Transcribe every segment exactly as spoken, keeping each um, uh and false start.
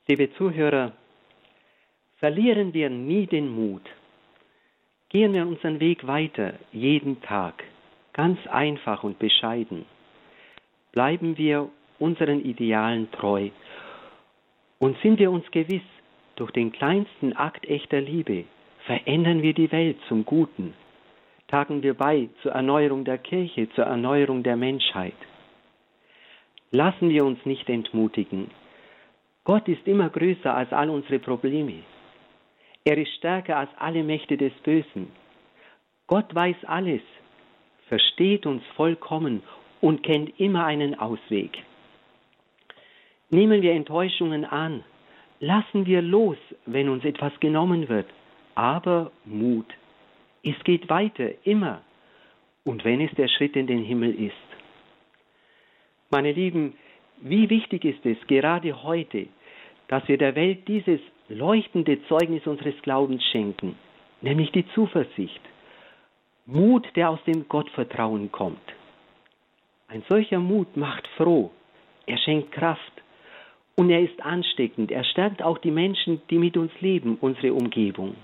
Liebe Zuhörer, verlieren wir nie den Mut. Gehen wir unseren Weg weiter, jeden Tag, ganz einfach und bescheiden. Bleiben wir unseren Idealen treu und sind wir uns gewiss, durch den kleinsten Akt echter Liebe verändern wir die Welt zum Guten. Tragen wir bei zur Erneuerung der Kirche, zur Erneuerung der Menschheit. Lassen wir uns nicht entmutigen. Gott ist immer größer als all unsere Probleme. Er ist stärker als alle Mächte des Bösen. Gott weiß alles, versteht uns vollkommen und kennt immer einen Ausweg. Nehmen wir Enttäuschungen an, lassen wir los, wenn uns etwas genommen wird, aber Mut. Es geht weiter, immer, und wenn es der Schritt in den Himmel ist. Meine Lieben, wie wichtig ist es gerade heute, dass wir der Welt dieses leuchtende Zeugnis unseres Glaubens schenken, nämlich die Zuversicht. Mut, der aus dem Gottvertrauen kommt. Ein solcher Mut macht froh, er schenkt Kraft und er ist ansteckend. Er stärkt auch die Menschen, die mit uns leben, unsere Umgebung.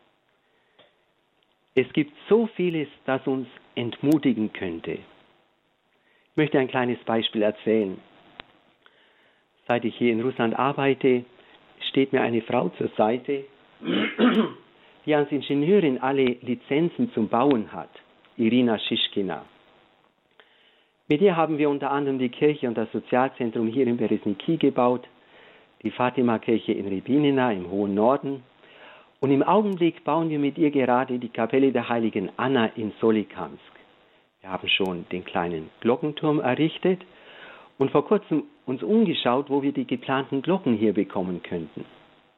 Es gibt so vieles, das uns entmutigen könnte. Ich möchte ein kleines Beispiel erzählen. Seit ich hier in Russland arbeite, steht mir eine Frau zur Seite, die als Ingenieurin alle Lizenzen zum Bauen hat, Irina Schischkina. Mit ihr haben wir unter anderem die Kirche und das Sozialzentrum hier in Beresniki gebaut, die Fatima-Kirche in Rybinina im hohen Norden, und im Augenblick bauen wir mit ihr gerade die Kapelle der heiligen Anna in Solikamsk. Wir haben schon den kleinen Glockenturm errichtet und vor kurzem uns umgeschaut, wo wir die geplanten Glocken hier bekommen könnten.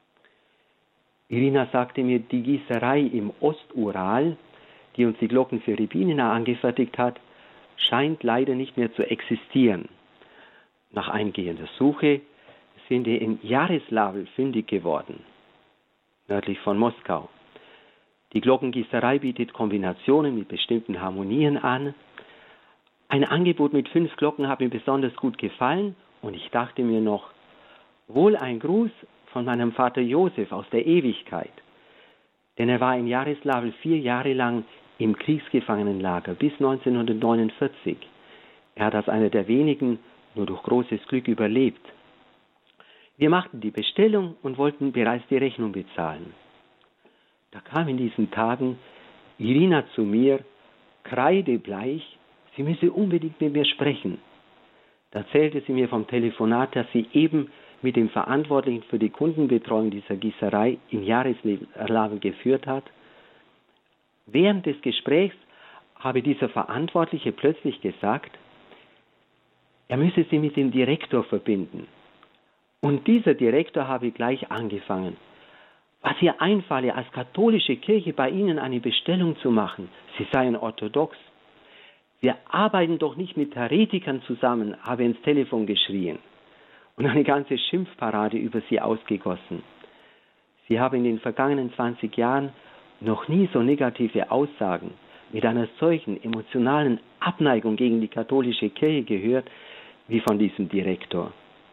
Irina sagte mir, die Gießerei im Ostural, die uns die Glocken für Rybinina angefertigt hat, scheint leider nicht mehr zu existieren. Nach eingehender Suche sind wir in Jaroslawl fündig geworden, nördlich von Moskau. Die Glockengießerei bietet Kombinationen mit bestimmten Harmonien an. Ein Angebot mit fünf Glocken hat mir besonders gut gefallen und ich dachte mir noch, wohl ein Gruß von meinem Vater Josef aus der Ewigkeit. Denn er war in Jaroslawl vier Jahre lang im Kriegsgefangenenlager bis neunzehnhundertneunundvierzig. Er hat als einer der wenigen nur durch großes Glück überlebt. Wir machten die Bestellung und wollten bereits die Rechnung bezahlen. Da kam in diesen Tagen Irina zu mir, kreidebleich, sie müsse unbedingt mit mir sprechen. Da erzählte sie mir vom Telefonat, das sie eben mit dem Verantwortlichen für die Kundenbetreuung dieser Gießerei in Jaroslawl geführt hat. Während des Gesprächs habe dieser Verantwortliche plötzlich gesagt, er müsse sie mit dem Direktor verbinden. Und dieser Direktor habe gleich angefangen, was ihr einfalle, als katholische Kirche bei Ihnen eine Bestellung zu machen. Sie seien orthodox. Wir arbeiten doch nicht mit Heretikern zusammen, habe ins Telefon geschrien und eine ganze Schimpfparade über sie ausgegossen. Sie habe in den vergangenen zwanzig Jahren noch nie so negative Aussagen mit einer solchen emotionalen Abneigung gegen die katholische Kirche gehört, wie von diesem Direktor.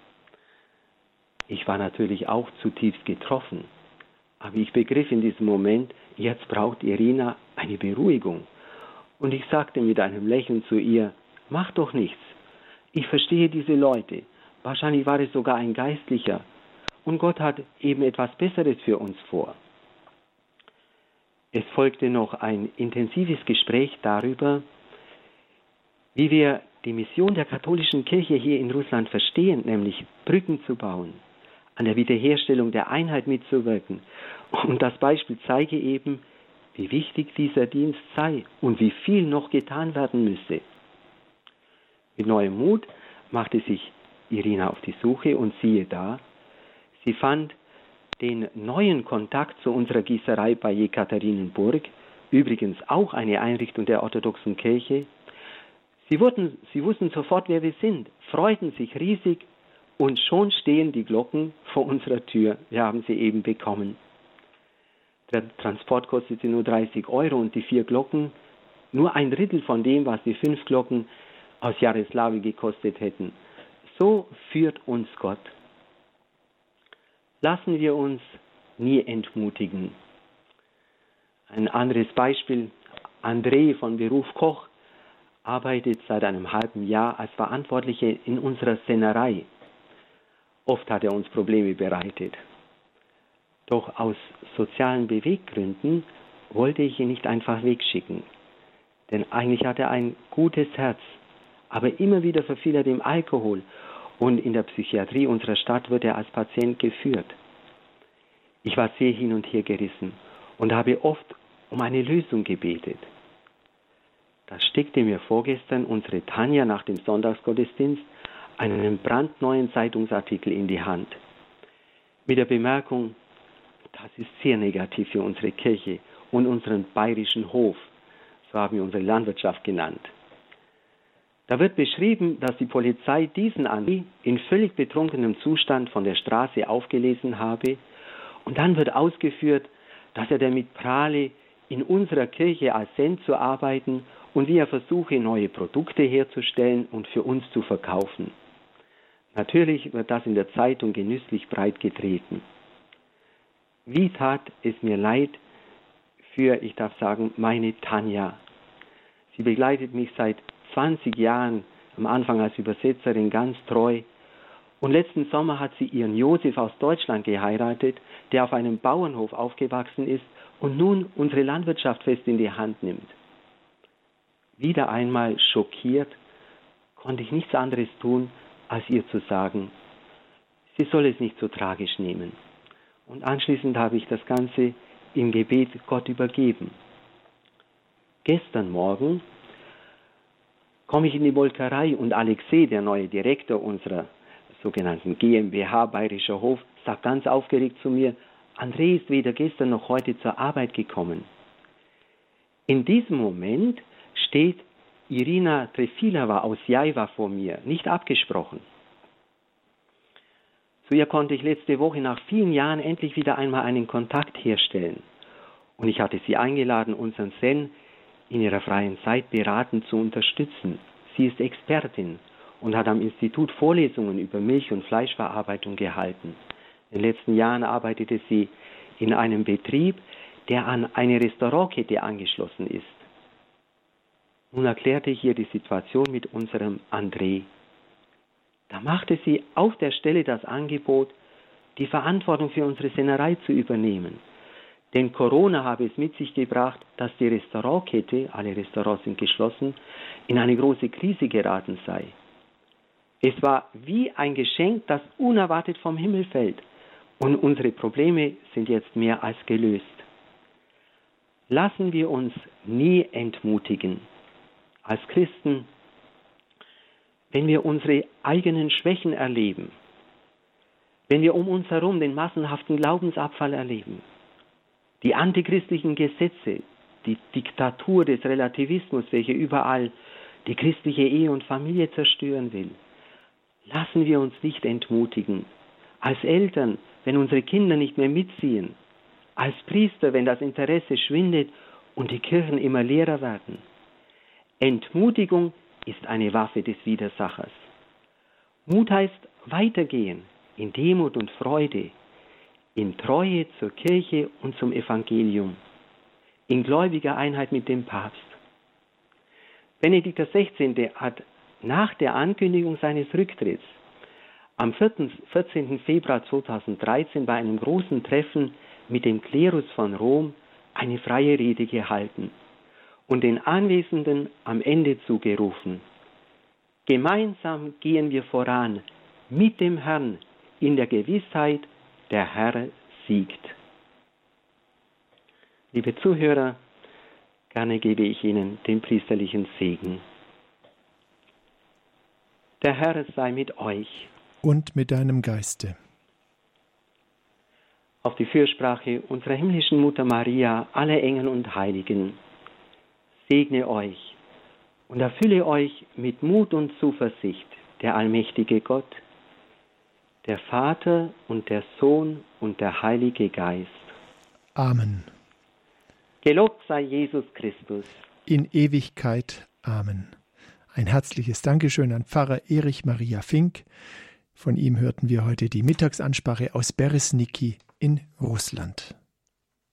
Ich war natürlich auch zutiefst getroffen, aber ich begriff in diesem Moment, jetzt braucht Irina eine Beruhigung. Und ich sagte mit einem Lächeln zu ihr, mach doch nichts, ich verstehe diese Leute, wahrscheinlich war es sogar ein Geistlicher und Gott hat eben etwas Besseres für uns vor. Es folgte noch ein intensives Gespräch darüber, wie wir die Mission der katholischen Kirche hier in Russland verstehen, nämlich Brücken zu bauen, an der Wiederherstellung der Einheit mitzuwirken. Und das Beispiel zeige eben, wie wichtig dieser Dienst sei und wie viel noch getan werden müsse. Mit neuem Mut machte sich Irina auf die Suche und siehe da, sie fand den neuen Kontakt zu unserer Gießerei bei Jekaterinenburg, übrigens auch eine Einrichtung der orthodoxen Kirche. Sie, wurden, sie wussten sofort, wer wir sind, freuten sich riesig und schon stehen die Glocken vor unserer Tür. Wir haben sie eben bekommen. Der Transport kostete nur dreißig Euro und die vier Glocken nur ein Drittel von dem, was die fünf Glocken aus Jaroslawl gekostet hätten. So führt uns Gott. Lassen wir uns nie entmutigen. Ein anderes Beispiel, André von Beruf Koch arbeitet seit einem halben Jahr als Verantwortliche in unserer Sennerei. Oft hat er uns Probleme bereitet. Doch aus sozialen Beweggründen wollte ich ihn nicht einfach wegschicken. Denn eigentlich hat er ein gutes Herz, aber immer wieder verfiel er dem Alkohol und in der Psychiatrie unserer Stadt wird er als Patient geführt. Ich war sehr hin und her gerissen und habe oft um eine Lösung gebetet. Da steckte mir vorgestern unsere Tanja nach dem Sonntagsgottesdienst einen brandneuen Zeitungsartikel in die Hand. Mit der Bemerkung, das ist sehr negativ für unsere Kirche und unseren bayerischen Hof, so haben wir unsere Landwirtschaft genannt. Da wird beschrieben, dass die Polizei diesen André in völlig betrunkenem Zustand von der Straße aufgelesen habe und dann wird ausgeführt, dass er damit prahle, in unserer Kirche als Cent zu arbeiten und wie er versuche, neue Produkte herzustellen und für uns zu verkaufen. Natürlich wird das in der Zeitung genüsslich breit getreten. Wie tat es mir leid für, ich darf sagen, meine Tanja. Sie begleitet mich seit zwanzig Jahren, am Anfang als Übersetzerin ganz treu. Und letzten Sommer hat sie ihren Josef aus Deutschland geheiratet, der auf einem Bauernhof aufgewachsen ist und nun unsere Landwirtschaft fest in die Hand nimmt. Wieder einmal schockiert, konnte ich nichts anderes tun, als ihr zu sagen, sie soll es nicht so tragisch nehmen. Und anschließend habe ich das Ganze im Gebet Gott übergeben. Gestern Morgen komme ich in die Molkerei und Alexei, der neue Direktor unserer sogenannten GmbH Bayerischer Hof, sagt ganz aufgeregt zu mir, André ist weder gestern noch heute zur Arbeit gekommen. In diesem Moment steht Irina Trefilova aus Jaiwa vor mir, nicht abgesprochen. Zu ihr konnte ich letzte Woche nach vielen Jahren endlich wieder einmal einen Kontakt herstellen. Und ich hatte sie eingeladen, unseren Sen in ihrer freien Zeit beratend zu unterstützen. Sie ist Expertin und hat am Institut Vorlesungen über Milch- und Fleischverarbeitung gehalten. In den letzten Jahren arbeitete sie in einem Betrieb, der an eine Restaurantkette angeschlossen ist. Nun erklärte ich ihr die Situation mit unserem André. Da machte sie auf der Stelle das Angebot, die Verantwortung für unsere Sennerei zu übernehmen. Denn Corona habe es mit sich gebracht, dass die Restaurantkette, alle Restaurants sind geschlossen, in eine große Krise geraten sei. Es war wie ein Geschenk, das unerwartet vom Himmel fällt. Und unsere Probleme sind jetzt mehr als gelöst. Lassen wir uns nie entmutigen. Als Christen, wenn wir unsere eigenen Schwächen erleben, wenn wir um uns herum den massenhaften Glaubensabfall erleben, die antichristlichen Gesetze, die Diktatur des Relativismus, welche überall die christliche Ehe und Familie zerstören will, lassen wir uns nicht entmutigen. Als Eltern, wenn unsere Kinder nicht mehr mitziehen, als Priester, wenn das Interesse schwindet und die Kirchen immer leerer werden. Entmutigung ist eine Waffe des Widersachers. Mut heißt weitergehen in Demut und Freude, in Treue zur Kirche und zum Evangelium, in gläubiger Einheit mit dem Papst. Benedikt der Sechzehnte hat nach der Ankündigung seines Rücktritts am vierzehnten Februar zweitausenddreizehn bei einem großen Treffen mit dem Klerus von Rom eine freie Rede gehalten und den Anwesenden am Ende zugerufen: Gemeinsam gehen wir voran mit dem Herrn in der Gewissheit, der Herr siegt. Liebe Zuhörer, gerne gebe ich Ihnen den priesterlichen Segen. Der Herr sei mit euch. Und mit deinem Geiste. Auf die Fürsprache unserer himmlischen Mutter Maria, aller Engel und Heiligen, segne euch und erfülle euch mit Mut und Zuversicht der allmächtige Gott, der Vater und der Sohn und der Heilige Geist. Amen. Gelobt sei Jesus Christus. In Ewigkeit. Amen. Ein herzliches Dankeschön an Pfarrer Erich Maria Fink, Von ihm hörten wir heute die Mittagsansprache aus Beresniki in Russland.